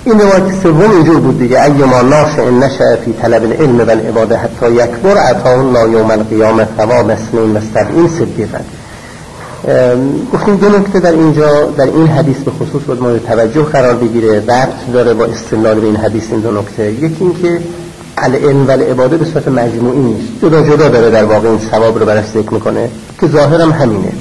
این روایت سوم اینجور بود دیگه، ایما ناشئ نشأ فی طلب العلم و العباده حتی یکبر اعطاه الله یوم القیامه ثواب 72 صدیقا. گفتیم دو نکته در اینجا، در این حدیث به خصوص باید مورد توجه قرار بگیره، ربط داره با استدلال به این حدیث این دو نکته. یکی این که العلم و العباده به صورت مجموعی نیست، جدا جدا داره در واقع این ثواب رو براش ذکر میکنه که ظاهرم همینه.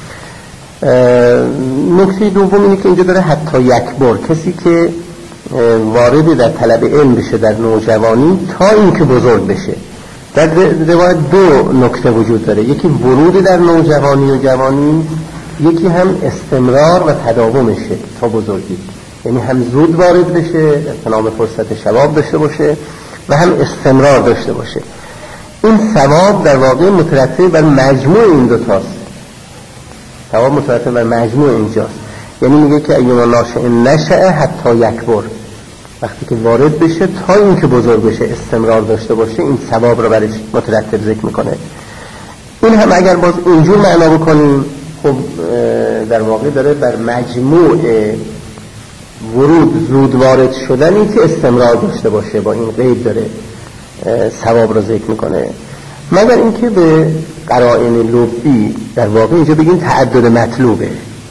نکته دوم اینه که اینجا داره حتی یکبر، کسی که وارد در طلب علم بشه در نوجوانی تا اینکه بزرگ بشه. در روایت دو نکته وجود داره، یکی ورود در نوجوانی و جوانی، یکی هم استمرار و تداومشه تا بزرگی، یعنی هم زود وارد بشه اغتنام فرصت شباب داشته باشه و هم استمرار داشته باشه. این ثواب در واقع مترتب بر مجموع این دو تاست، ثواب مترتب بر مجموع اینجاست. یعنی میگه که ایما ناشئ نشأ حتی یکبر، وقتی که وارد بشه تا اینکه بزرگ بشه استمرار داشته باشه، این ثواب رو برش مترتب ذکر میکنه. این هم اگر باز اینجور معنا بکنیم، خب در واقع داره بر مجموع ورود زود وارد شدنی که استمرار داشته باشه با این قید داره ثواب رو ذکر میکنه. مگر اینکه به قرائن لبی در واقع اینجا بگیم تعدد مطلوبه.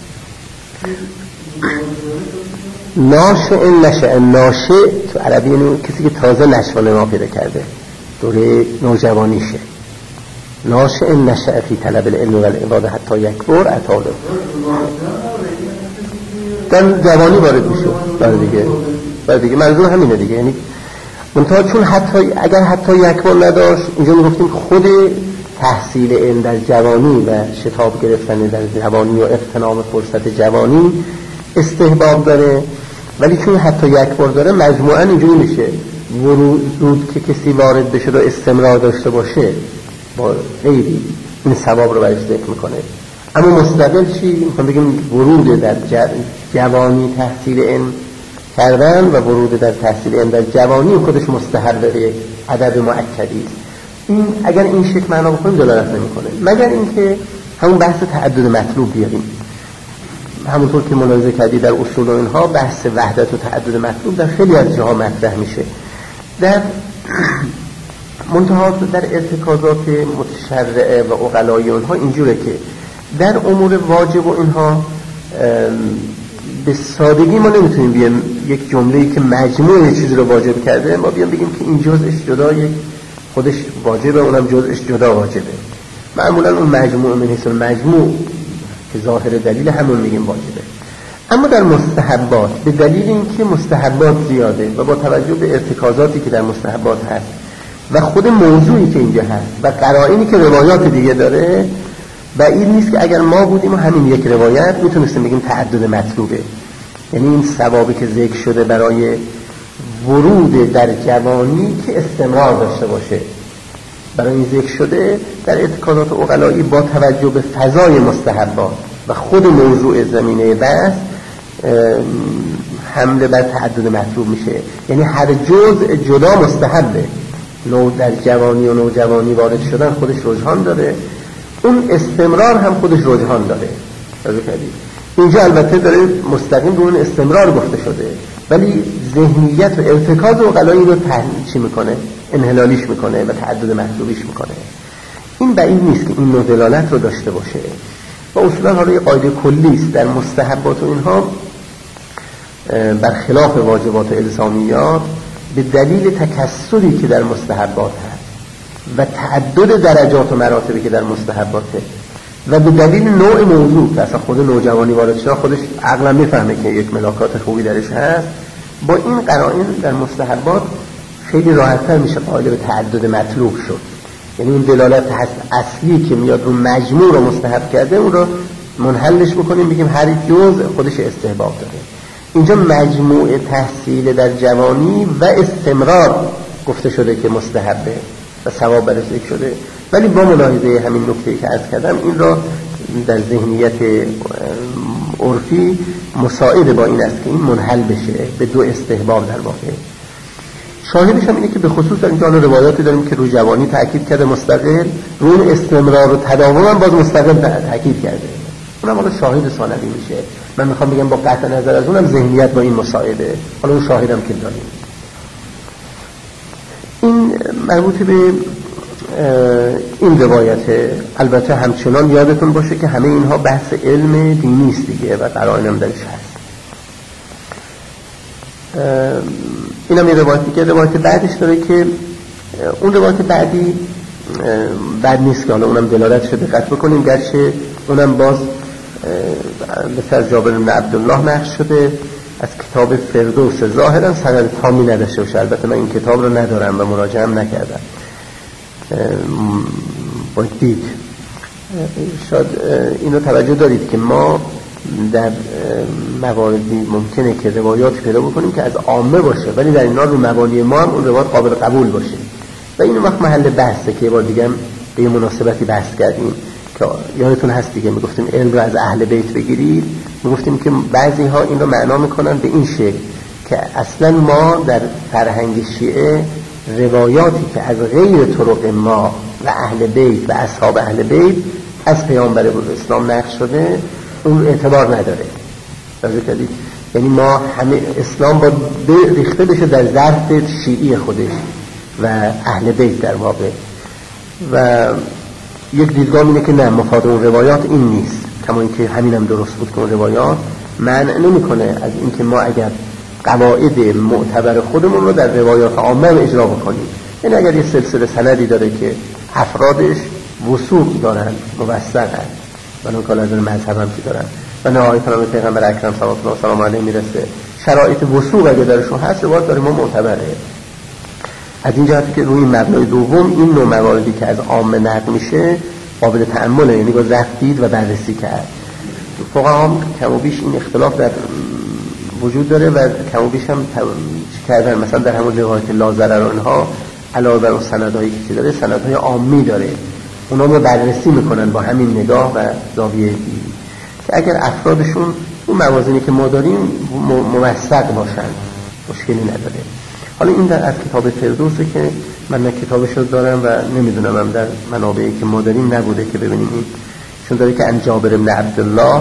ناشئ نشأ، ناشئ تو عربی یعنی کسی که تازه نشأ و نما پیدا کرده، دوره نوجوانیشه. ناشئ نشأ فی طلب العلم و العباده حتی یکبر اعطاه الله، در جوانی وارد میشه. برای دیگه منظور همینه دیگه، یعنی منتها چون اگر حتی یکبر نداشت، اینجا میگفتیم خود تحصیل علم در جوانی و شتاب گرفتن در جوانی و اغتنام فرصت جوانی استحباب داره، ولی چون حتی یکبر داره مجموعاً اینجوری میشه ورود که کسی وارد بشه و استمرار داشته باشه با غیری این ثواب رو برش ذکر میکنه. اما مستقل چی؟ میخوام بگیم ورود در جوانی تحصیل علم کردن و ورود در تحصیل علم در جوانی خودش مستحب به عدد مؤکدی است. این اگر این شکل معنا بکنیم دلالت نمیکنه، مگر اینکه همون بحث تعدد مطلوب بیاریم. همونطور که ملاحظه کردی در اصول و اینها بحث وحدت و تعدد مطلوب در خیلی از جاها مطرح میشه. در منتها در ارتکازات متشرعه و عقلای اونها اینجوره که در امور واجب و اینها به سادگی ما نمیتونیم بیایم یک جمله‌ای که مجموع یه چیزی رو واجب کرده ما بیایم بگیم که این جزءش جدا یک خودش واجبه، اونم جزءش جدا واجبه. معمولا اون مجموع من حیث المجموع که ظاهر دلیل همون میگیم واجبه. اما در مستحبات به دلیل اینکه مستحبات زیاده و با توجه به ارتکازاتی که در مستحبات هست و خود موضوعی که اینجا هست و قرائنی که روایات دیگه داره، بعید نیست که اگر ما بودیم و همین یک روایت میتونستیم بگیم تعدد مطلوبه. یعنی این ثوابی که ذکر شده برای ورود در جوانی که استمرار داشته باشه، برای این ذکر شده در اعتقادات عقلایی با توجه به فضای مستحبات و خود موضوع زمینه بحث حمله بر تعدد مطلوب میشه. یعنی هر جزء جدا مستحبه. در جوانی و نوجوانی وارد شدن خودش رجحان داره، اون استمرار هم خودش رجحان داره. اینجا البته داره مستقیم به اون استمرار گفته شده، ولی ذهنیت و ارتکاز عقلایی رو چی میکنه؟ انحلالیش میکنه و تعدد مطلوبیش میکنه. این بعید نیست که این نوع دلالت رو داشته باشه و اصولا حالا یه قاعده کلی است در مستحبات و اینها برخلاف واجبات و الزامیات به دلیل تکثری که در مستحبات هست و تعدد درجات و مراتبی که در مستحباته و به دلیل نوع موضوع که اصلا خود نوجوانی وارد شده خودش عقلا میفهمه که یک ملاکات خوبی درش هست، با این قرائن در مستحبات خیلی راحت‌تر میشه قائل به تعدد مطلوب شد. یعنی اون دلالت اصلی که میاد رو مجموع رو مستحب کرده اون رو منحلش بکنیم بگیم هر جزء خودش استحباب داره. اینجا مجموع تحصیل در جوانی و استمرار گفته شده که مستحبه و ثواب برش ذکر شده، ولی با ملاحظه همین نکته‌ای که عرض کردم این را در ذهنیت عرفی مساعد با این است که این منحل بشه به دو استحباب در واقع. شاهدش هم اینه که به خصوص در اینجا روایاتی داریم که روی جوانی تأکید کرده مستقل، روی استمرار و تداوم هم باز مستقل تأکید کرده. اونم حالا شاهد ثانوی میشه. من میخوام بگم با قطع نظر از اونم ذهنیت با این مساعده، حالا اون شاهدم که داریم. این مربوط به این روایته. البته همچنان یادتون باشه که همه اینها بحث علم دینی است دیگه و قرائنم درش هست. اینم یه روایتی که روایت بعدش داره که اون روایت بعدی بد نیست که حالا اونم دلالتش رو دقت بکنیم، گرچه اونم باز به سر جابر بن عبدالله نقل شده از کتاب فردوس، ظاهرا سند تامی نداشته باشه. البته من این کتاب رو ندارم و مراجعه هم نکردم، باید دید. شاید اینو توجه دارید که ما در مواردی ممکنه که روایات پیدا بکنیم که از عامه باشه ولی در اینا رو مبانی ما هم اون روایات قابل قبول باشه و این وقت محل بحثه که بار دیگه هم به مناسبتی بحث کردیم که یادتون هست دیگه میگفتیم علم رو از اهل بیت بگیرید. میگفتیم که بعضی ها این رو معنا میکنن به این شکل که اصلا ما در فرهنگ شیعه روایاتی که از غیر طرق ما و اهل بیت و اصحاب اهل بیت از پیامبر اسلام نقل شده اون اعتبار نداره. توجه کردید؟ یعنی ما همه اسلام با ریخته بشه در ظرف شیعی خودش و اهل بیت در واقع، و یک دیدگاه اینه که نه، مفاد اون روایات این نیست، کما اینکه همینم درست بود که اون روایات منع نمیکنه از اینکه ما اگر قواعد معتبر خودمون رو در روایات عامه اجرا بکنیم. یعنی اگر یه سلسله سندی داره که افرادش وثوق دارن، موثقن، بنابراین کار از مذهب هم که دارن و نهایت کلام پیغمبر اکرم صلی الله علیه و میرسه، شرایط وثوق اگه درشون هست روایت داریم ما معتبره. از این جهت که روی مبنای دوم این نوع مواردی که از عامه نقل میشه قابل تأمله، یعنی با ضبط دید و بررسی کرد. فقها هم کم و بیش این اختلاف در وجود داره و کم و بیش هم کردن. مثلا در همون روایت لازرر و اینها علاوه بر اون سندهایی که داره سندهای عامی داره، اونا رو بررسی میکنن با همین نگاه و زاویه دید که اگر افرادشون اون موازینی که ما داریم موثق باشن مشکلی نداره. حالا این از کتاب فردوسه که من نه کتابش رو دارم و نمیدونم هم در منابعی که ما داریم نبوده که ببینیم این، چون داره که عن جابر بن عبدالله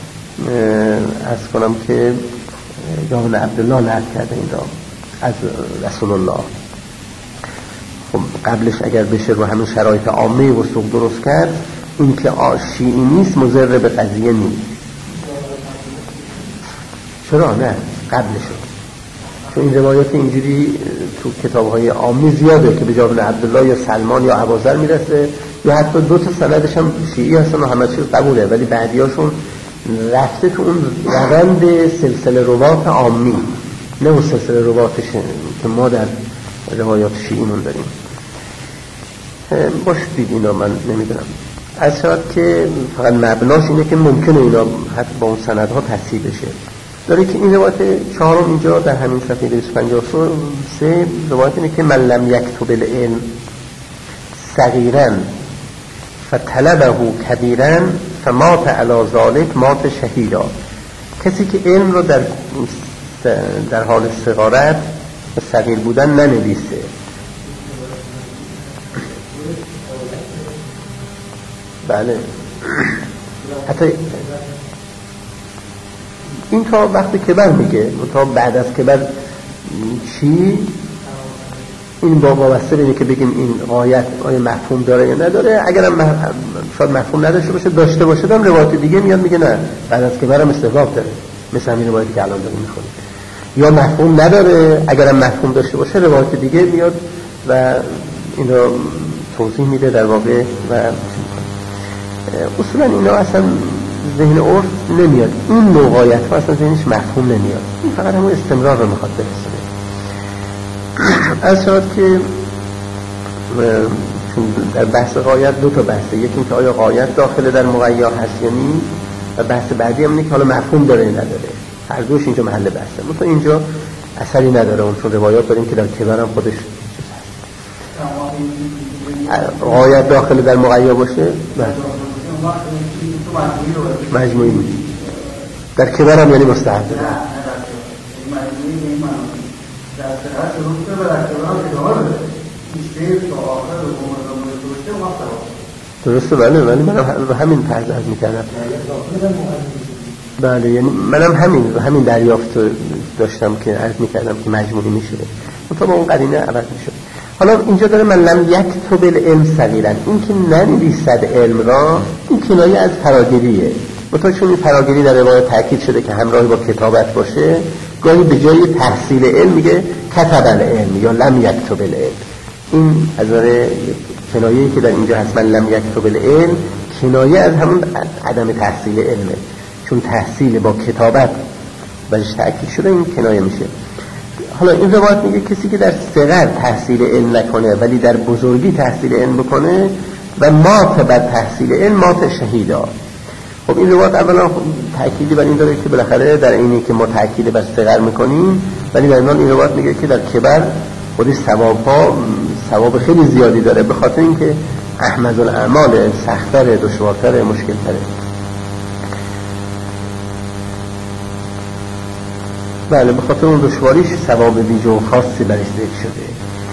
از کنم که جابر بن عبدالله نقل کرده این را از رسول الله. خب قبلش اگر بشه رو همین شرایط عامه و سوق درست کرد، این که شیعی نیست مضر به قضیه نیست. چرا نه؟ قبلشه، چون این روایات اینجوری تو کتاب‌های عامی زیاده که به جابر بن عبدالله یا سلمان یا ابوذر میرسه، یا حتی دو تا سندش هم شیعی هستن و همه چیز قبوله ولی بعدیاشون رفته تو اون روند سلسله روات عامی، نه اون سلسله رواتش که ما در روایات شیعیمون داریم. باشید اینا من نمیدونم از شاید که فقط مبناش اینه که ممکنه اینا حتی با اون سندها تصحیح بشه. داره که این روایت چهارم اینجا در همین صفحه 253 روایت اینه که من لم یکتب العلم صغیرا فطلبه کبیرا فمات علی ذلک مات شهیدا. کسی که علم رو در حال صغارت صغیر بودن ننویسه، بله حتی این تا وقتی کبر میگه، تا بعد از کبر چی؟ این وابسته به اینه که بگیم این غایت آیا مفهوم داره یا نداره. اگرم شاید مفهوم نداشته باشه، داشته باشه هم روایت دیگه میاد میگه نه بعد از کبر هم استحباب داره، مثل همین روایتی که الان داریم میخونیم. یا مفهوم نداره، اگرم مفهوم داشته باشه روایت دیگه میاد و این رو توضیح میده در واقع. و اصولا اینا اصلا ذهن عرف نمیاد، این نوعایت ها اصلا ذهنش مفهوم نمیاد، این فقط همون استمرار رو میخواد برسونه. از شاید که در بحث غایت دو تا بحثه، یکی این که آیا غایت داخل در مغیا هست یا نی، و بحث بعدی هم اینه که حالا مفهوم داره یا نداره. هر دوش اینجا محل بحثه، مثلا اینجا اثری نداره اون، چون روایات داریم که در کبر هم خودش غایت داخل در مغیا باشه مجموعی بود، در کبر هم یعنی مستحب داره. درسته. بله ولی منم همین پرده میکردم. بله یعنی منم همین دریافت داشتم که عرض میکردم که مجموعی میشه منطقه با اون قرینه عوض میشه. حالا اینجا داره من لم یکتب العلم صغیرا، این که ننویسد علم را، این کنایه از فراگیریه. منطقه چون این فراگیری در روایت تاکید شده که همراه با کتابت باشه، گاهی به جای تحصیل علم میگه کتب العلم یا لم یکتب العلم. این از نظر کنایه‌ای که در اینجا هست من لم یکتب العلم، کنایه از همون عدم تحصیل علمه، چون تحصیل با کتابت برش تأکید شده این کنایه میشه. حالا این روایت میگه کسی که در صغر تحصیل علم نکنه ولی در بزرگی تحصیل علم بکنه و مات بر تحصیل علم مات شهیدا. خب این روایت اولا تأکیدی بر این داره که بالاخره در اینی که ما تأکید بر صغر میکنیم، ولی در این روایت میگه که در کبر خودش ثواب خیلی زیادی داره، به خاطر اینکه احمد الاعمال سخت‌تره، دشوارتره، مشکل‌تره. بله به خاطر اون دشواریش ثواب ویژه و خاصی برش ذکر شده.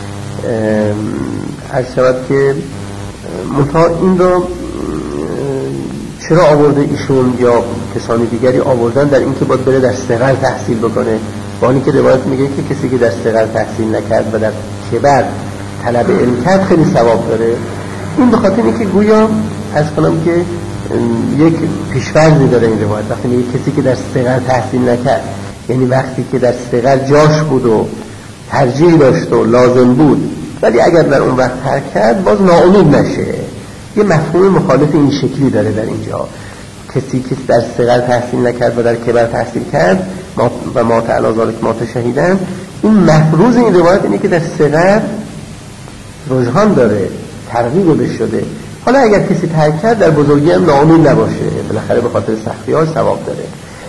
عرض شود که منتها این رو چرا آورده ایشون یا کسانی دیگری آوردن در این که باید بره در صغر تحصیل بکنه، با اینکه روایت میگه که کسی که در صغر تحصیل نکرد و در کبر طلب علم کرد خیلی ثواب داره. این به خاطر اینکه گویا از کنم که یک پیش‌فرضی داره این روایت. وقتی میگه کسی که در صغر تحصیل نکرد، یعنی وقتی که در صغر جاش بود و ترجیح داشت و لازم بود ولی اگر در اون وقت ترک کرد باز ناامید نشه. یه مفهوم مخالف این شکلی داره در اینجا. کسی که در صغر تحصیل نکرد و در کبر تحصیل کرد و مات علی ذلک مات شهیدن، این مفروض این روایت اینه که در صغر رجحان داره، ترغیب بهش شده. حالا اگر کسی ترک کرد در بزرگی هم ناامید نباشه، بالاخره به خاطر سختی‌ها ثواب داره.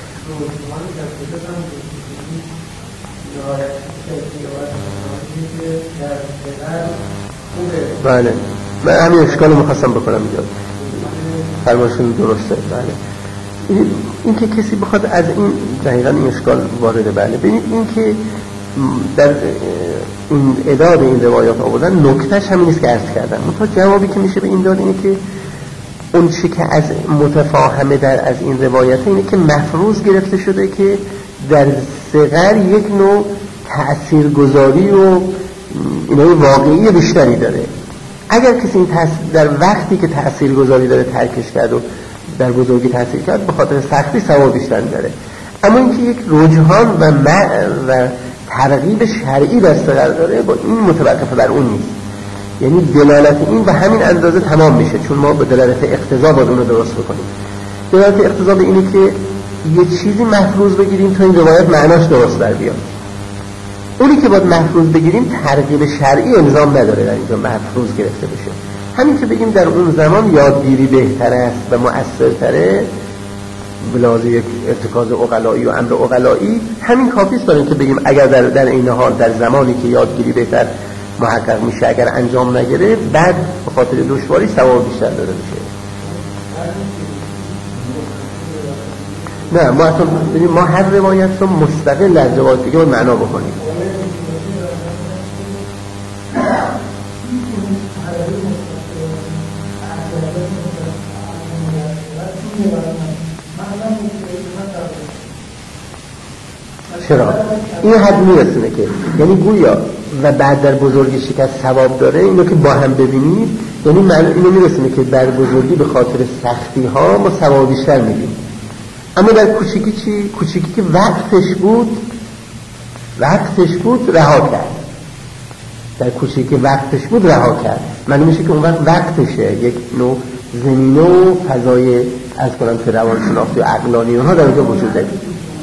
بله من همین اشکال رو میخواستم بکنم اینجا، فرمایشون درسته. بله این که کسی بخواد از این دقیقاً این اشکال وارده. بله ببینید این که در این اداد این روایات آوردن نکتهش همین است که عرض کردم. مثلا جوابی که میشه به این داد اینه که اون چی که از متفاهمه در از این روایت اینه که مفروض گرفته شده که در صغر یک نوع تأثیرگذاری و اینای واقعی بیشتری داره. اگر کسی این در وقتی که تأثیرگذاری داره ترکش کرد و در بزرگی تأثیر کرد به خاطر سختی ثواب بیشتر داره. اما اینکه یک رجحان و ترغیب شرعی در صغر داره با این متوقف بر اون نیست. یعنی دلالت این به همین اندازه تمام میشه، چون ما به دلالت اقتضا باید اون رو درست بکنیم. دلالت اقتضا به اینه که یه چیزی مفروض بگیریم تا این روایت معناش درست در بیاد. اونی که باید مفروض بگیریم ترغیب شرعی الزام نداره در اینجا مفروض گرفته بشه. همین که بگیم در اون زمان یادگیری بهتر است و مؤثرتره بلازه یک ارتکاز عقلایی و امر عقلایی، همین کافی است برای اینکه بگیم اگر در این حال در زمانی که یادگیری بهتر محقق میشه اگر انجام نگیره بعد به خاطر دشواری ثواب بیشتر داده میشه. نه ما اصلا ببینیم ما هر روایت رو مستقل از روایت دیگه باید معنا بکنیم. چرا؟ این حد میرسونه که یعنی گویا و بعد در بزرگی شکست ثواب داره، اینو که با هم ببینید یعنی اینو میرسونه که در بزرگی به خاطر سختی ها ما ثواب بیشتر میدیم. اما در کوچیکی چی؟ کوچیکی که وقتش بود رها کرد. در کوچیکی که وقتش بود رها کرد معنی میشه که اون وقتشه، یک نوع زمینه و فضای از کنم که روانشناختی و عقلانی اونها در اونجا وجود داره.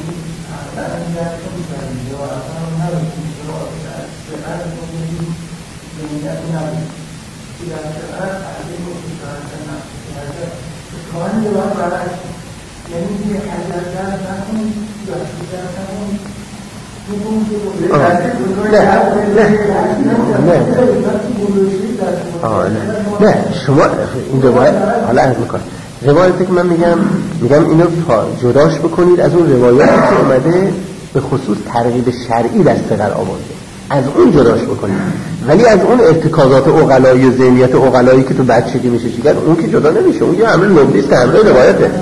نه شما این روایت حالا عرض میکنم روایتی که من میگم اینو جداش بکنید از اون روایتی که اومده به خصوص ترغیب شرعی در صغر آورده. از اون جداش بکنیم، ولی از اون ارتکازات عقلایی و ذهنیت عقلایی که تو بچگی میشه چیکار، اون که جدا نمیشه، اون یه امر لغوی است، امر روایته.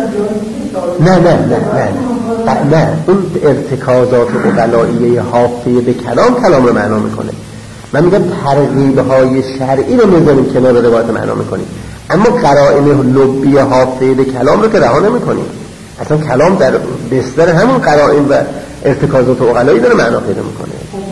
نه اون ارتکازات عقلایی حافظه به کلام رو معنا میکنه. من میگم ترغیب‌های شرعی رو میذاریم کنار روایت معنا میکنیم، اما قرائن لبی حافظه به کلام رو که رها نمیکنیم. اصلا کلام در بستر همون قرائن و ارتکازات عقلایی داره معنا پیدا میکنه.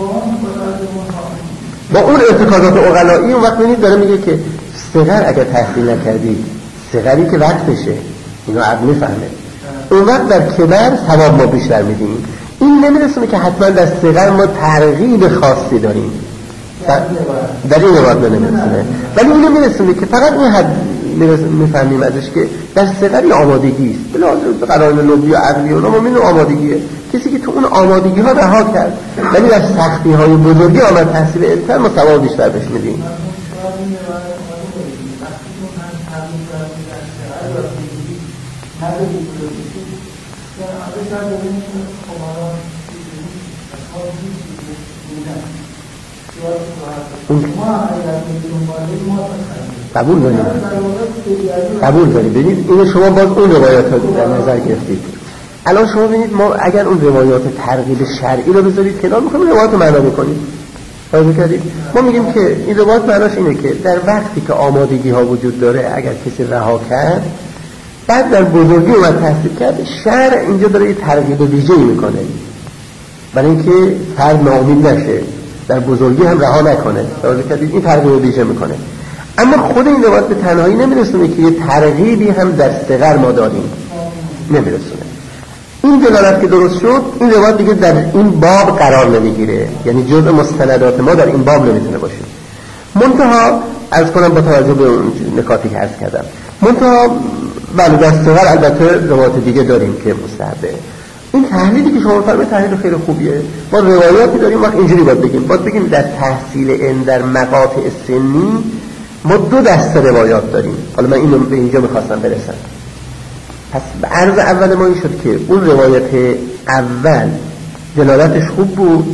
با اون ارتکازات عقلایی اون وقت میبینید داره میگه که صغر اگر تحصیل نکردی، صغری که وقتشه، اینو عقل میفهمه، اون وقت در کبر ثواب ما بیشتر میدیم. این نمیرسونه که حتما در صغر ما ترغیب خاصی داریم، در این روایت نمیرسونه، ولی اینو میرسونه که فقط این حد میفهمیم ازش که در صغر آمادگی است، بلازم قرائن لبی و عقلی و نمامین آمادگیه. کسی که تو اون آمادگی ها رها کرد ولی در سختی های بزرگی آمد تحصیل علم، ما ثواب بیشتر بهش میدیم. قبول داریم. ببینید اینو شما باز اون روایات رو در نظر گرفتید. الان شما ببینید ما اگر اون روایات ترغیب شرعی رو بذارید کنار، میخوایم روایات رو معنا بکنیم. ما میگیم که این روایات معناش اینه که در وقتی که آمادگی ها وجود داره، اگر کسی رها کرد بعد در بزرگی اومد تحصیل کرد، شرع اینجا داره یه ترغیب ویژه‌ای میکنه برای اینکه فرد ناامید نشه، در بزرگی هم رها نکنه. این ترغیب ویژه میکنه. اما خود این روایت به تنهایی نمیرسونه که یه ترغیبی هم در صغر ما داریم، نمیرسونه. این دلالت که درست شد، این روایت دیگه در این باب قرار نمیگیره، یعنی جزء مستندات ما در این باب نمیتونه باشه. منتها از کنم با توجه به اون نکاتی که عرض کردم، منتها بله در صغر البته روایت دیگه داریم که مستحبه. این تحلیلی که شما فرمایید تحلیل خیلی خوبیه. ما روایاتی داریم، وقت اینجوری باید بگیم در تحصیل علم در مقاطع سنی ما دو دسته روایات داریم. حالا من اینو به اینجا میخواستم برسم. پس عرض اول ما این شد که اون روایت اول دلالتش خوب بود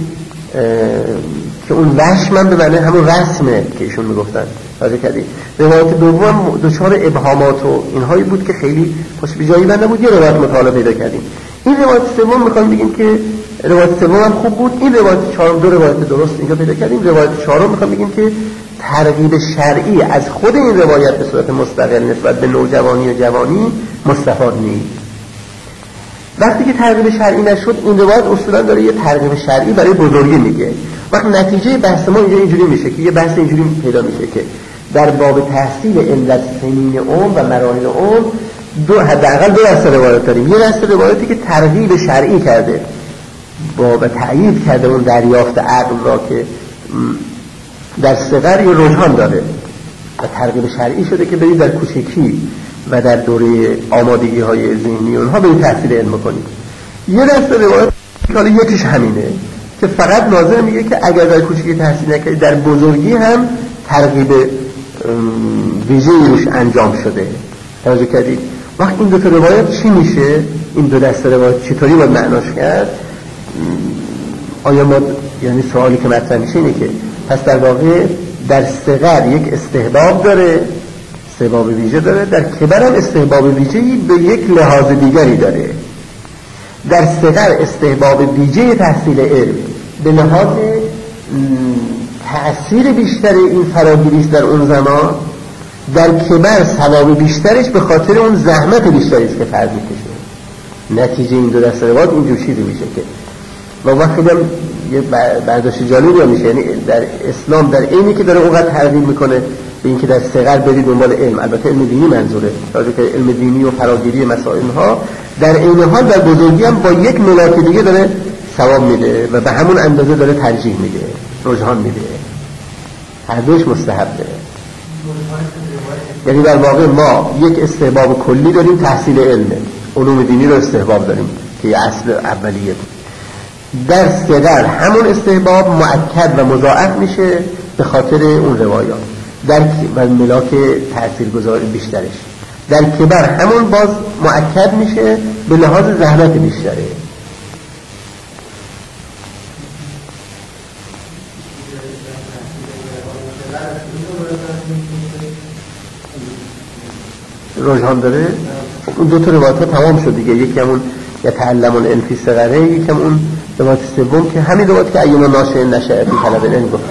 که اون وشم به معنی همون رسمه که ایشون میگفتن راجع کردی. روایت دوم دچار ابهامات و اینهایی بود که خیلی خوش به جایی بنده بود. یه روایت مطالعه پیدا کردیم. این روایت سوم میخوایم بگیم که روایت سوم هم خوب بود. این روایت چهارم دو روایت درست اینجا پیدا کردیم. روایت چهارم میخوایم بگیم که ترغیب شرعی از خود این روایت به صورت مستقل نسبت به نوجوانی و جوانی مستفاد نیست. وقتی که ترغیب شرعی نشد، این روایت اصولا داره یه ترغیب شرعی برای بزرگی میگه. وقت نتیجه بحث ما اینجوری میشه که یه بحث اینجوری پیدا میشه که در باب تحصیل علت سنین عمر و مراحل عمر حداقل دو دسته روایت داریم. یه دسته روایتی که ترغیب شرعی کرده با تأیید کرده اون دریافت عقل را که در صغر یه رجحان داره و ترغیب شرعی شده که برید در کوچکی و در دوره آمادگی های ذهنی اونها برید تحصیل علم کنید. یه دسته روایت که حالا یکیش همینه که فقط ناظر میگه که اگر در کوچکی تحصیل نکنید در بزرگی هم ترغیب ویژه‌ای روش انجام شده. توجه کردید؟ وقت این دو تا روایت چی میشه؟ این دو دسته روایت چطوری باید معناش کرد؟ آیا ما یعنی سوالی که مطرح میشه اینه که پس در واقع در صغر یک استحباب داره، استحباب ویژه داره، در کبر هم استحباب ویژه‌ای به یک لحاظ دیگری داره. در صغر استحباب ویژه تحصیل علم به لحاظ تأثیر بیشتر این فراگیری در اون زمان، در کبر ثواب بیشترش به خاطر اون زحمت بیشتری است که فرد میکشه. نتیجه این دو دسته روایت اینجور چیزی میشه که و وقتی هم یه برداشت جالبی میشه، یعنی در اسلام در اینی که داره اونقدر ترغیب میکنه به اینکه در صغر برید دنبال علم، البته علم دینی منظوره، راجع که علم دینی و فراگیری مسائل ها، در این حال در بزرگی هم با یک ملاک دیگه داره ثواب میده و به همون اندازه داره ترجیح میده، رجحان میده. هر دوش مستحبه. یعنی در واقع ما یک استحباب کلی داریم، تحصیل علم، علوم دینی رو استحباب داریم که اصل اولیه بود. در صغر همون استحباب مؤکد و مضاعف میشه به خاطر اون روایات در و ملاک تاثیرگذاری بیشترش. در کبر همون باز مؤکد میشه به لحاظ زحمت بیشتره. رجحان داره. اون دو تا روایت ها تمام شد دیگه، یکی همون یتعلم العلم فی صغره، یکی هم اون روایت سوم که همین روایت که اینا ناشئ نشأ فی طلب العلم گفت.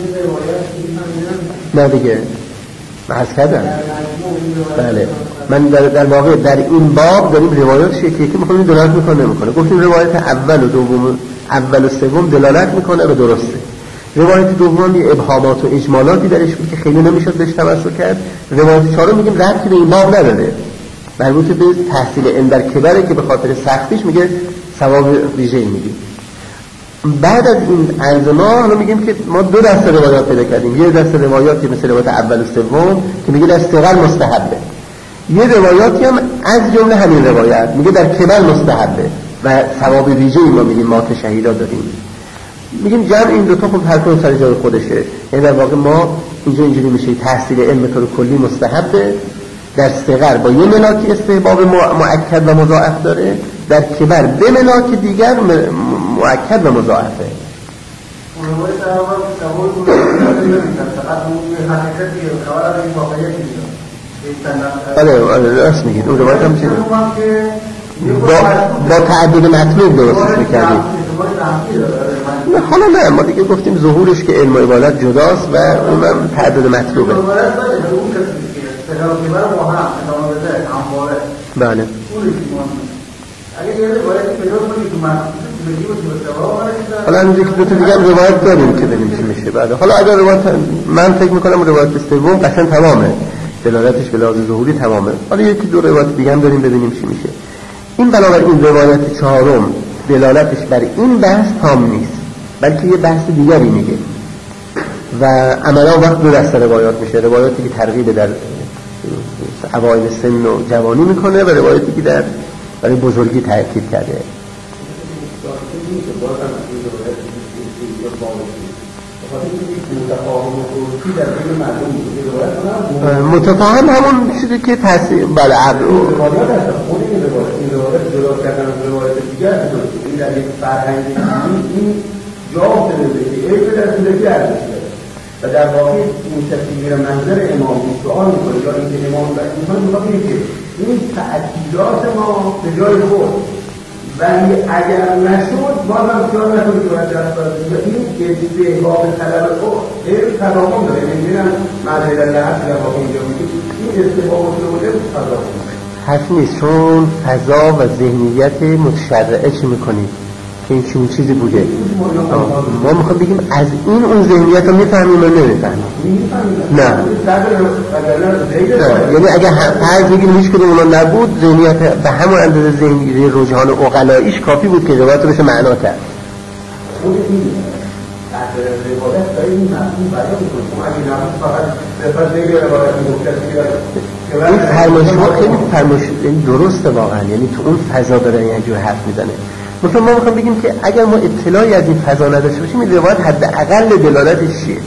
نه دیگه من عرض کردم. بله من در واقع در این باب داریم روایات یکی یکی میخونیم دلالت میکنه نمیکنه. گفتیم روایت اول و دوم، اول و سوم دلالت میکنه و درسته. روایت دوم یه ابهامات و اجمالاتی درش بود که خیلی نمیشد بهش توسل کرد. روایت چهارم میگیم ربطی به این باب نداره، مربوط به تحصیل علم در کبره که به خاطر سختیش میگه ثواب ویژه‌ای میدیم. بعد از این انظما حالا میگیم که ما دو دسته روایات پیدا کردیم. یه دسته روایاتی مثل روایت اول و سوم که میگه در صغر مستحبه، یه روایاتی هم از جمله همین روایت میگه در کبر مستحبه و ثواب ویژه‌ای ما میگیم مات شهیدا داریم. میگیم جمع این دو تا خب هر کدوم سر جای خودشه. یعنی در واقع ما اینجا اینجوری میشه تحصیل علم به طور کلی مستحبه، در صغر با یه ملاک استحباب مؤکد و مضاعف داره، در کبر به ملاک دیگر مؤکد و مضاعفه. بله راست میگید. اون روایت هم چیه؟ با تعدد مطلوب درستش میکردیم. حالا نه ما دیگه گفتیم ظهورش که علم و عبادت جداست و اونم تعدد مطلوبه. بله حالا اینجا که دو تا دیگه هم روایت داریم که ببینیم چی میشه بعد. حالا اگر روایت من فکر میکنم روایت سوم قشنگ تمامه، دلالتش به لحاظ ظهوری تمامه. حالا یکی دو روایت دیگه هم داریم ببینیم چی میشه. این بنابراین روایت چهارم دلالتش بر این بحث تام نیست، بلکه یه بحث دیگری میگه و عملا وقت دو دسته روایات میشه. روایاتی که ترغیب در اوایل سن و جوانی میکنه و روایاتی که در برای بزرگی تاکید کرده. متفاهم همون چیزی که تاثیر بله عقل و این در یک فرهنگ این جواب بده که علم در طولتی ارزش داره و در واقع این تفسیر منظر امام سوال میکنه یا اینکه امام میخواد بگه که این تعدیلات ما به جای خود ولی اگر نشد بازم خیال نکنید که باید دست دارد این استحباب طلب علم تضامن داره. میبینم معنی در لحظه در واقع اینجا میگه این استحباب علم تضامن حرف نیست، چون فضا و ذهنیت متشرعه چی میکنید که این چون چیزی بوده. ما میخوام بگیم از این اون ذهنیت رو میفهمیم و نمیفهمیم. نه یعنی اگر فرض بگیم هیچ کدوم اونا نبود، ذهنیت به همون اندازه ذهنی رجحان عقلاییش کافی بود که روایت رو بشه معنا کرد. این فرمایش‌ها خیلی فرمایش درسته واقعا، یعنی تو اون فضا داره اینجور حرف میزنه. مثلا ما میخوام بگیم که اگر ما اطلاعی از این فضا نداشته باشیم این روایت حداقل دلالتش چیه؟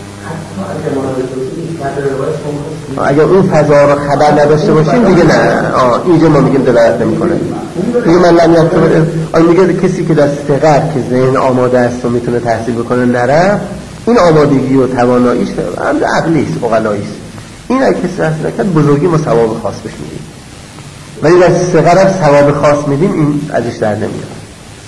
اگر اون فضا رو خبر نداشته باشیم دیگه نه اینجا ما میگیم دلالت نمیکنه. دیگه من لم میگه کسی که در صغر که ذهن آماده است و میتونه تحصیل بکنه نره، این آمادگی و تواناییش هم عقلی است، عقلایی است. این اگه کسی تحصیل نکرد بزرگی ما ثواب خاص بهش میدیم، ولی در صغر هم ثواب خاص میدیم این ازش در نمیاد.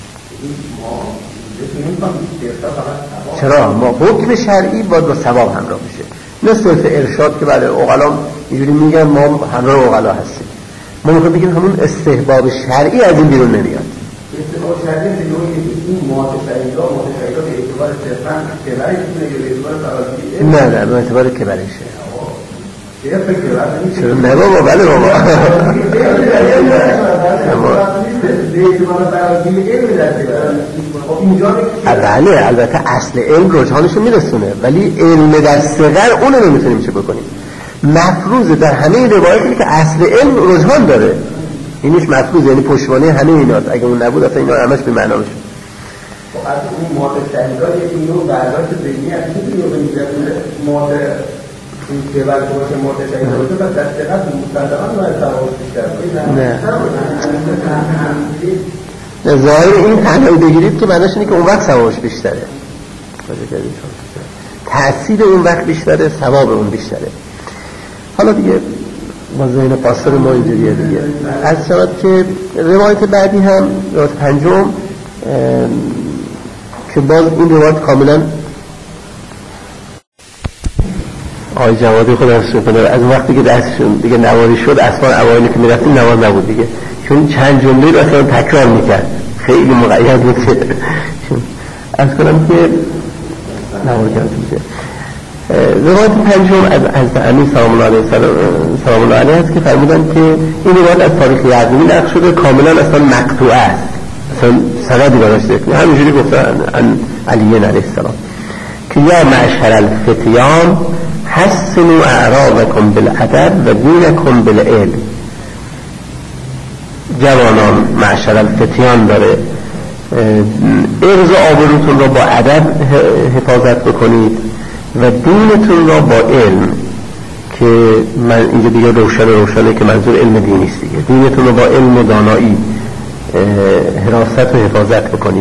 چرا؟ ما حکم شرعی باید با ثواب همراه بشه، نه صرف ارشاد که برای عقلا اینجوری میگن ما همراه عقلا هستیم. ما میخوایم بگیم همون استحباب شرعی از این بیرون نمیاد. استحباب شرعی میگه این متشایدا به اعتبار صرفاً کبرش میتونه به اعتبار فرازی نه به اعتبار کبرشه. چرا نه بابا؟ بله بابا بله البته اصل علم رجحانشو میرسونه، ولی علم در صغر اونو نمیتونیم چه بکنیم. مفروض در همه روایاتی که اصل علم رجحان داره، اینش مفروض یعنی پشتوانه همه ایناست. اگه اون نبود اصلا اینا همش به معنا میشه. خب از اون معتزله اینو برداشت ذهنی از چیزی رو بگیرن این که باید باشه متشایده باشه و در دقیقت مستندان باید ثوابش بیشتر نه ظاهر این تنهایی بگیرید که معناش اینه که اون وقت ثوابش بیشتره. تأثیر اون وقت بیشتره، ثواب اون بیشتره. حالا دیگه با ذهن قاصر ما اینجوریه دیگه. از شود که روایت بعدی هم روایت پنجم که باز این روایت کاملا آقای جوادی خود افسون کنه از وقتی که دستشون دیگه نواری شد اصلا اوایلی که میرفتیم نوار نبود دیگه، چون چند جمله رو اصلا تکرار میکرد، خیلی مقید بود که از کنم که نوار کرد میشه. روایت پنجم از امیر سلام الله علیه هست که فرمودن که این روایت از تاریخ یعقوبی نقل شده، کاملا اصلا مقطوعه است، اصلا سندی براش ذکر همینجوری گفتن علی علیه السلام که یا معشر الفتیان حسنوا اعراضکم بالادب و دینکم بالعلم. جوانان معشر الفتیان داره، عرض و آبروتون را با ادب حفاظت بکنید و دینتون را با علم، که من اینجا دیگه روشنه که منظور علم دینی است دیگه، دینتون را با علم و دانایی حراست و حفاظت بکنید.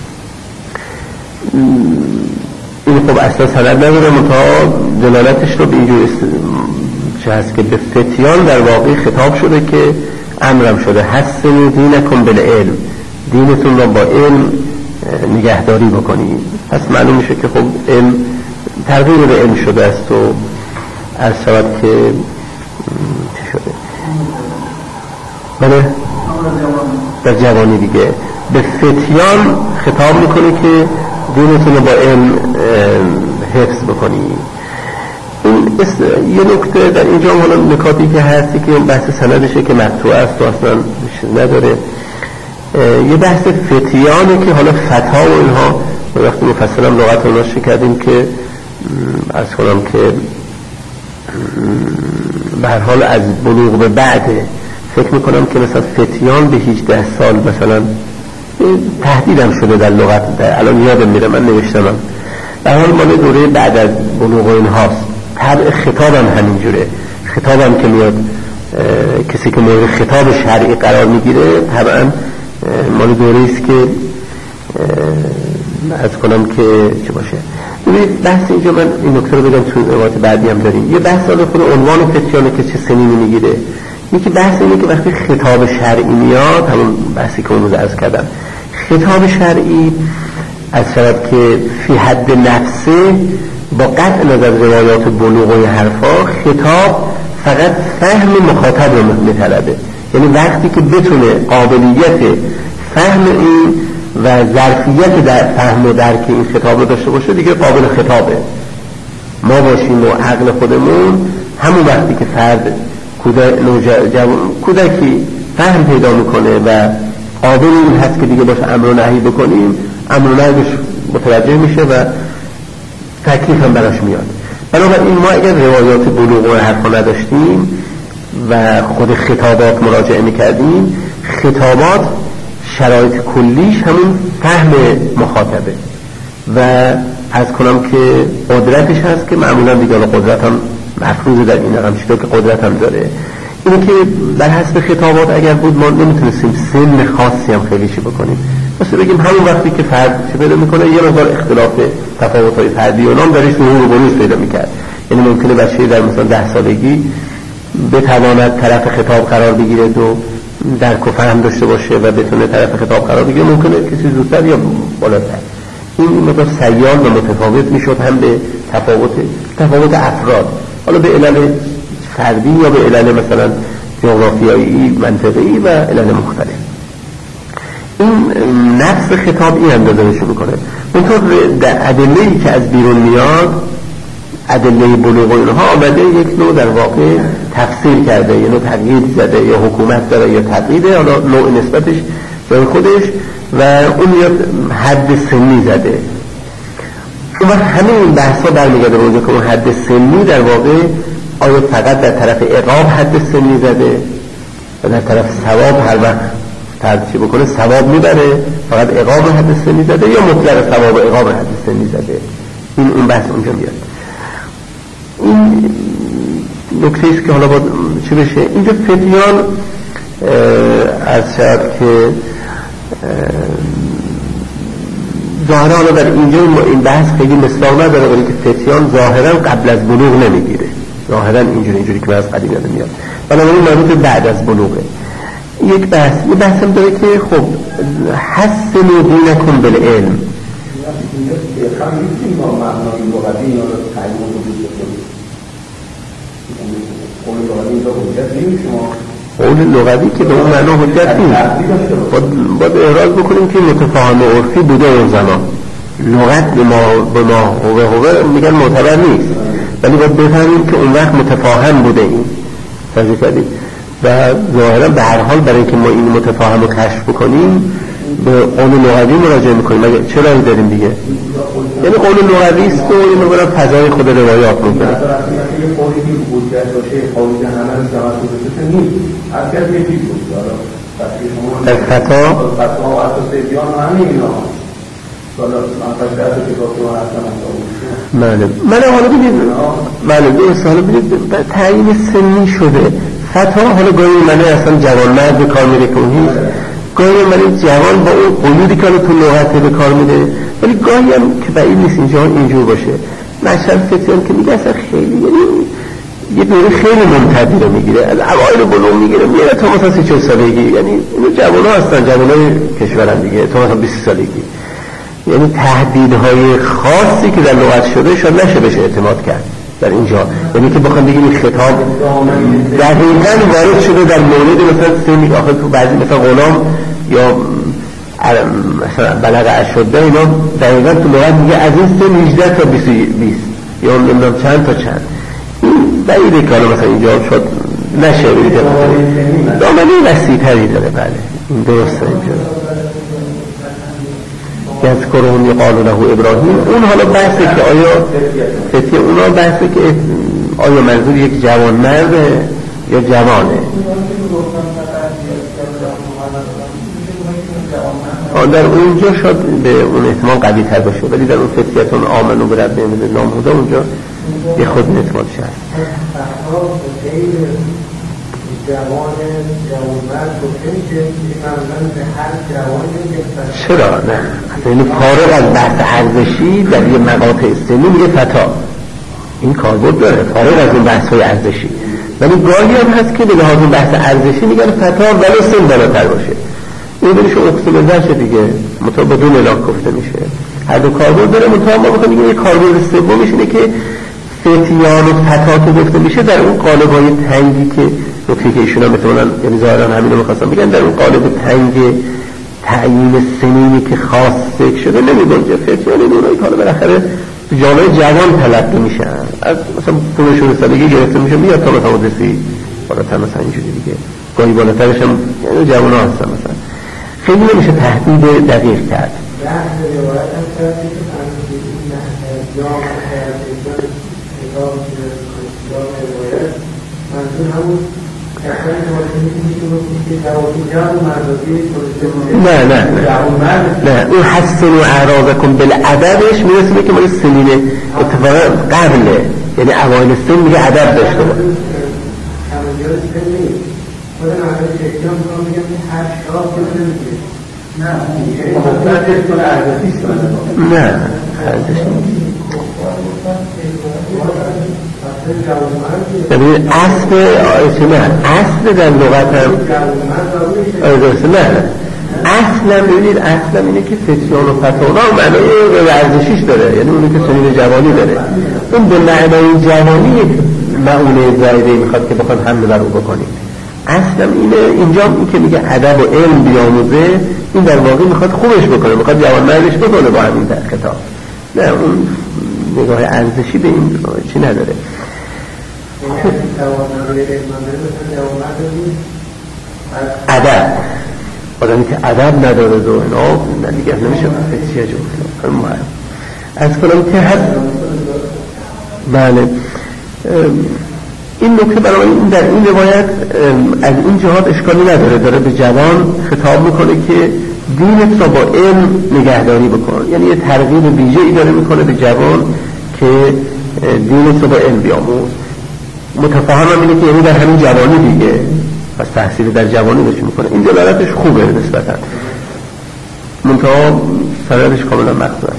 این خب اصلا سند نداره، منتها دلالتش رو به اینجور چه هست که به فتیان در واقع خطاب شده که امرم شده حسنوا دینکم بالعلم، دینتون را با علم نگهداری بکنید. پس معلوم میشه که خب علم تغییر به علم شده است و از شود که چه شده بله در جوانی دیگه به فتیان خطاب میکنه که دینتون رو با علم حفظ بکنید. این یه نکته در اینجا حالا نکاتی که هستی که بحث سندشه که مقطوع است و اصلا نداره، یه بحث فتیانه که حالا فتا و اینها وقتی مفصلم لغت رو ناشته کردیم که از کنم که به هر حال از بلوغ به بعد فکر میکنم که مثلا فتیان به 18 سال مثلا تهدیدم شده در لغت، الان یادم میره من نوشتمم، به هر حال مال دوره بعد از بلوغ این هاست. طبع خطابم همینجوره، خطابم که میاد کسی که مورد خطاب شرعی قرار میگیره طبعا مال دوره است که از کنم که چه باشه. ببینید بحث اینجا من این نکته رو بگم تو روایت بعدی هم داریم، یه بحث حالا خود عنوان فتیانه که چه سنینی میگیره. یکی بحث اینه که وقتی خطاب شرعی میاد، همون بحثی که اون روز عرض کردم، خطاب شرعی از شرط که فی حد نفسه با قطع نظر روایات بلوغ و حرفا، خطاب فقط فهم مخاطب رو میطلبه، یعنی وقتی که بتونه قابلیت فهم این و ظرفیت در فهم و درک این خطاب رو داشته باشه دیگه قابل خطابه. ما باشیم و عقل خودمون همون وقتی که فرد کودکی فهم پیدا میکنه و قابل این هست که دیگه باشه امر و نهی بکنیم، امر و نهیش متوجه میشه و تکلیف هم براش میاد. بنابراین ما اگر روایات بلوغ و حرفا نداشتیم و خود خطابات مراجعه میکردیم، خطابات شرایط کلیش همون فهم مخاطبه و از کنم که قدرتش هست که معمولا دیگه قدرت هم مفروض در این رقم چطور که قدرت هم داره. اینه که بر حسب خطابات اگر بود ما نمیتونستیم سن خاصی هم خیلی چی بکنیم، مثل بگیم همون وقتی که فرد چه پیدا میکنه یه مقدار اختلاف تفاوت‌های فردی و نام درش ظهور و بروز پیدا میکرد، یعنی ممکنه بچه‌ای در مثلا 10 سالگی بتواند طرف خطاب قرار بگیره و درک و فهم داشته باشه و بتونه طرف خطاب قرار بگیره، ممکنه کسی زودتر یا بالاتر. این مقدار سیال و متفاوت میشد هم به تفاوت افراد، حالا به علل فردی یا به علل مثلا جغرافیایی منطقی و علل مختلف. این نفس خطاب این اندازه نشون میکنه. اونطور در ادله‌ای که از بیرون میاد، ادله بلوغ و اینها آمده یک نوع در واقع تفسیر کرده، یه نوع تقیید زده، یا حکومت داره یا تقییده، حالا نوع نسبتش جای خودش و اون میاد حد سنی زده. اون وقت همه این بحثا برمیگرده به اونجا که اون حد سنی در واقع آیا فقط در طرف عقاب حد سنی زده و در طرف ثواب هر وقت ترتیب بکنه ثواب میبره فقط عقاب حد سنی زده یا مطلق ثواب عقاب حد سنی زده. این بحث اونجا میاد. این نکته است که حالا باید چی بشه. اینجا فتیان از شاید که ظاهرا حالا در اینجا این بحث خیلی مصداق نداره، ولی که فتیان ظاهرا قبل از بلوغ نمیگیره، ظاهرا اینجوری که از قدیم یاد میاد، بنابراین مربوط بعد از بلوغه. یک بحث هم داره که خب حسنوا دینکم بالعلم. قول لغوی که به اون معنا حجت نیست، باید احراز بکنیم که متفاهم عرفی بوده اون زمان، لغت به ما هوه میگن معتبر نیست، ولی باید بفهمیم که اون وقت متفاهم بوده این توجه کردید. و ظاهرا به هر حال برای که ما این متفاهم رو کشف بکنیم به قول لغوی مراجعه میکنیم، مگه چه راهی داریم دیگه؟ یعنی قول لغوی است و این مقدار فضای خود روایات میکنه. در خطا من حالا ببینید حالا ببینید تعیین سنی شده خطا. حالا گاهی منه اصلا جوانمرد به کار میره که اون هیست، گاهی منه جوان با اون قیودی که تو لغته به کار میره، ولی گاهی هم که بعید نیست اینجور باشه. مشهد فتیان که میگه اصلا خیلی یه دوره خیلی ممتدی رو میگیره، از اوایل بلوغ میگیره میره تا مثلا 30 سالگی، یعنی اینو جوان ها هستن، جوان های کشورن دیگه، تا مثلا 20 سالگی. یعنی تهدیدهای خاصی که در لغت شده شاید نشه بشه اعتماد کرد در اینجا، یعنی که بخوام بگیم این خطاب دقیقاً وارد شده در مورد مثلا سنی آخر تو بعضی مثلا غلام یا مثلا بلغ اشده اینا دقیقاً تو لغت میگه از این سن 18 تا 20 یا نمیدونم چند تا چند. این بعیده که حالا مثلا اینجا شد نشه بگید دامنه وسیع‌تری داره. بله این درسته اینجا یذکرهم یقال له ابراهیم. اون حالا بحثه که آیا فتیه اونا بحثه که آیا منظور یک جوان مرده یا جوانه. در اونجا شاید به اون احتمال قوی تر باشه، ولی در اون فتیتون آمنو به رب نام هدا اونجا یه خود احتمال شد. چرا نه؟ یعنی فارغ از بحث ارزشی در یه مقاطع سنی میگه فتا، این کاربرد داره فارغ از این بحث های ارزشی، ولی گاهی هم هست که به لحاظ بحث ارزشی میگن فتا ولو سن بالاتر باشه. این بهش اقسام نشه دیگه، مطابق بدون اعلام گفته میشه. هر دو کاربرد داره، مطابق ما بخوام بگیم یه کاربرد سومیش اینه که فتیان و فتا که گفته میشه در اون قالب‌های تنگی که نکته که ایشون هم بتونن، یعنی ظاهرا همین رو می‌خواستم بگن، در اون قالب تنگ تعیین سنینی که خاص ذکر شده نمی‌گنجه. فتیان اونایی که حالا بالاخره تو جامعه جوان تلقی میشن، از مثلا 15 سالگی گرفته میشه میاد تا مثلا مدرسه بالاتر مثلا اینجوری دیگه، گاهی بالاترش هم یعنی جوان‌ها هستن مثلا، خیلی نمیشه تهدید دقیق کرد. نه اون حسن و اعراضکم بالادبش میرسه که مال سنین اتفاقا قبله، یعنی اوایل سن میگه ادب داشته باشه. نه ببین اصل در لغت هم نه اصلا ببینید اصلا اینه که فتیان و فتانا معنای ورزشیش داره، یعنی اونی که سنین جوانی داره، اون به معنای جوانی معونه زایده میخواد که بخواد حمله بر او بکنید. اصلا اینه اینجا این که میگه ادب و علم بیاموزه، این در واقع میخواد خوبش بکنه، میخواد جوان مردش بکنه با همین خطاب. نه اون نگاه ارزشی به این چی نداره. ادب آدمی که ادب نداره دو اینا دیگه نمیشه فتیه جو از کنم که هست. بله این نکته برای این در این روایت از این جهات اشکالی نداره، داره به جوان خطاب میکنه که دینت را با علم نگهداری بکن، یعنی یه ترغیب ویژه‌ای داره میکنه به جوان که دینت را با علم بیاموز. متفاهم هم اینه که یعنی در همین جوانی دیگه، پس تحصیل در جوانی بشه میکنه. این دلالتش خوبه نسبتا، منتها سندش کاملا مقطوعه.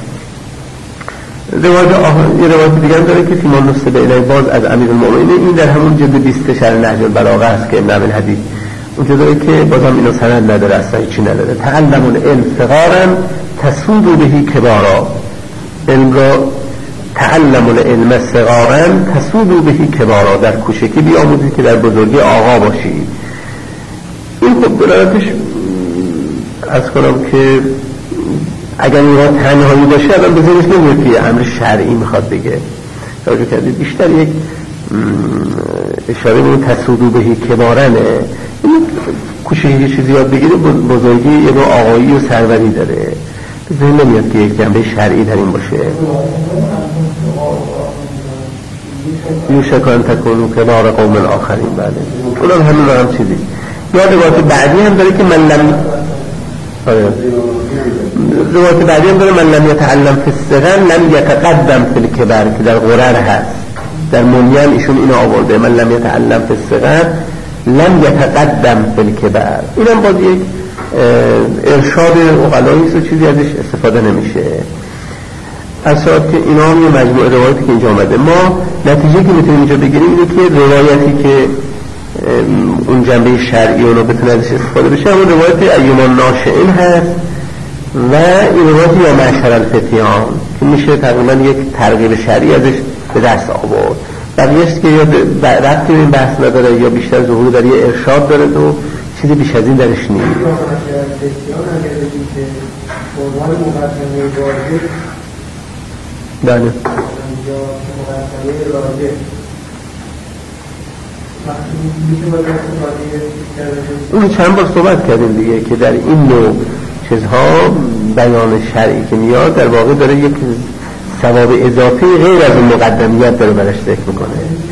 یه روایت دیگه هم داره که فیمان نصب الی باز از امیرالمؤمنین، این در همون جلد 20 شرح نهج البلاغه است که ابن ابی الحدید اونجا داره که بازم اینو سند نداره، اصلا هیچی نداره. تعلموا العلم صغارا تسودوا به کبارا، علم را تعلموا العلم صغارا تسودوا به کبارا، در کوچکی بیاموزید که در بزرگی آقا باشید. این خب دلالتش از کنم که اگر این را تنهایی باشه الان به ذهنش نمیاد که امر شرعی میخواد بگه. توجه کردید بیشتر یک اشاره به تسودو بهی کبارنه، این کوچه یه چیزی یاد بگیره بزرگی یه نوع آقایی و سروری داره، به ذهن نمیاد که یک جنبه شرعی در این باشه. یوشک ان تکونوا کبار قوم آخرین، بله اونم همین هم چیزی. یا روایت بعدی هم داره که من لم روایت بعدی هم داره من لم یتعلم فی الصغر لم یتقدم فی الکبر، که در غرر هست، در منیم ایشون اینو آورده، من لم یتعلم فی الصغر لم یتقدم فی الکبر. اینم باز یک ارشاد عقلایی است و چیزی ازش استفاده نمیشه. اصلا که اینا هم یه مجموعه روایتی که اینجا آمده، ما نتیجه که میتونیم اینجا بگیریم اینه که روایتی که اون جنبه شرعی اونو بتونه ازش استفاده بشه همون روایت ایمان ناشئین هست و این روایت یا معشر الفتیان که میشه تقریبا یک ترغیب شرعی ازش به دست آورد. بقیه‌اش که یا ربطی به این بحث نداره یا بیشتر ظهور در یه ارشاد داره و چیزی بیش از این درش نیست. بله اون چند بار صحبت کردیم دیگه که در این نوع چیزها بیان شرعی که میاد در واقع داره یک ثواب اضافی غیر از اون مقدمیت داره برش ذکر میکنه.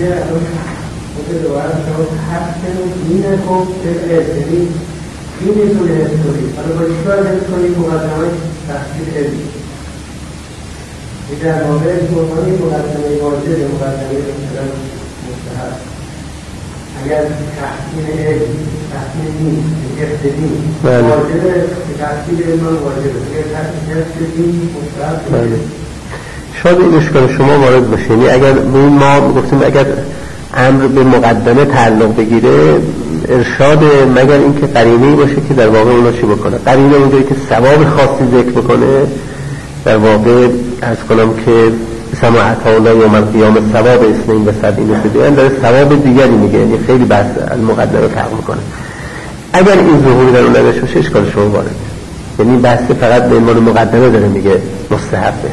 در واقع مقدمه واجب مقدمه مستحب، اگر تحصیل علم تحصیل دین ابتدی واجبه، تحصیل علم واجبه، اگر تحصیل دین مستحب. شاید این اشکال شما وارد باشه، یعنی اگر ما گفتیم اگر امر به مقدمه تعلق بگیره ارشاد مگر اینکه قرینه‌ای باشه که در واقع اونا چی بکنه، قرینه اونجایی که ثواب خاصی ذکر بکنه در واقع از کنم که سماعت الله یوم القیامه ثواب اثنین و سبعین فدیه داره ثواب دیگری میگه، یعنی خیلی بحث المقدمه رو فرق میکنه. اگر این ظهوری در اون نداشته باشه اشکال شما وارد، یعنی بحث فقط به عنوان مقدمه داره میگه مستحبه،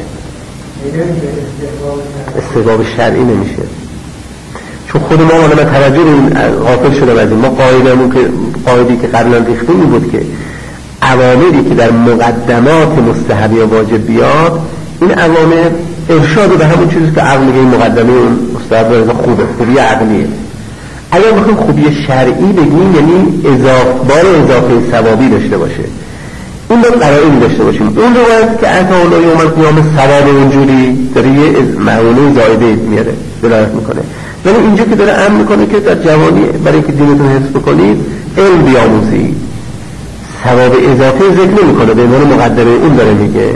استحباب شرعی نمیشه. چون خود ما من توجه این غافل شدم از این، ما قاعده‌ای که قبلا ریختیم این بود که عواملی که در مقدمات مستحب یا واجب بیاد این عوامل ارشاد به همون چیزی که عقل میگه این مقدمه اون مستحب و خوبه، خوبی عقلیه. اگر بخوایم خوبی شرعی بگیم یعنی اضافه ثوابی داشته باشه، این رو قرائن داشته باشیم. اون روایت که عطا الله یوم القیامه ثواب اونجوری داره یه معونه زائده میاره دلالت میکنه، ولی اینجا که داره امر میکنه که در جوانی برای اینکه دینتون حفظ بکنید علم بیاموزید، ثواب اضافه ذکر نمیکنه، به عنوان مقدمه اون داره میگه.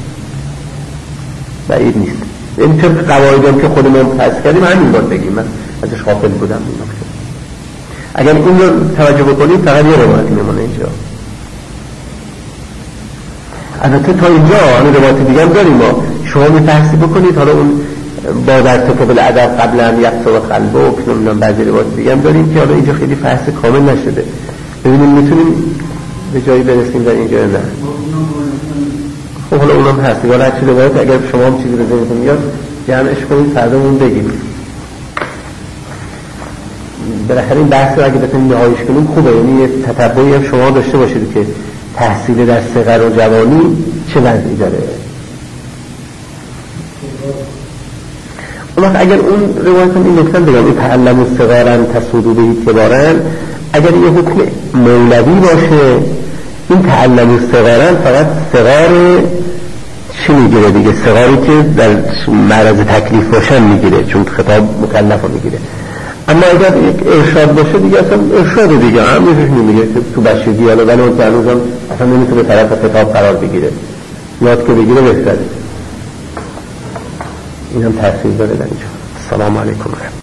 بعید نیست این طبق قواعدی که خودمون فرض کردیم همین باید بگیم، من ازش غافل بودم این نکته. اگر این رو توجه بکنید فقط یه روایت میمونه اینجا. البته تا اینجا همین روایت دیگه هم داریم، ما شما می‌فحصی بکنید حالا اون با در تکب الادب قبلا یقصد قلبه و کنم بعضی روایت دیگه هم داریم که حالا اینجا خیلی فحص کامل نشده، ببینیم میتونیم به جایی برسیم در اینجا نه. خب حالا اونم هست یا هرچی روایت اگر شما هم چیزی رو ذهنتون میاد جمعش کنید فردامون بگیم. بالاخره این بحث رو اگه بتونیم نهاییش کنیم خوبه، یعنی یه تتبعی هم شما داشته باشید که تحصیل در صغر و جوانی چه وضعی داره. اون وقت اگر اون روایت هم این نکته بگم این تعلموا صغارا تسودوا به کبارا، اگر یه حکم مولوی باشه این تعلموا صغارا فقط صغار چی میگیره دیگه، صغاری که در معرض تکلیف باشن میگیره چون خطاب مکلف رو میگیره. اما اگر یک ارشاد باشه دیگه اصلا ارشاد دیگه هم میشه نمیگه که تو بچگی حالا ولی اون هنوزم اصلا نمیتونه طرف خطاب قرار بگیره، یاد که بگیره بهتره. این هم تأثیر داره در اینجا. السلام علیکم.